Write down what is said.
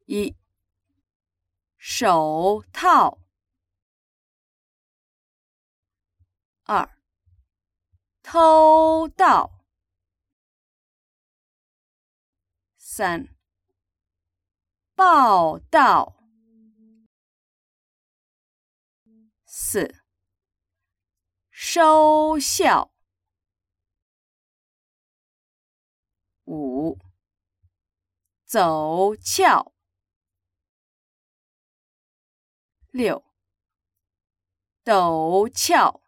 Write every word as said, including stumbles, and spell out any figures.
一、手套。二、偷盗。三、报道。四、收效。五、走俏。六、陡峭。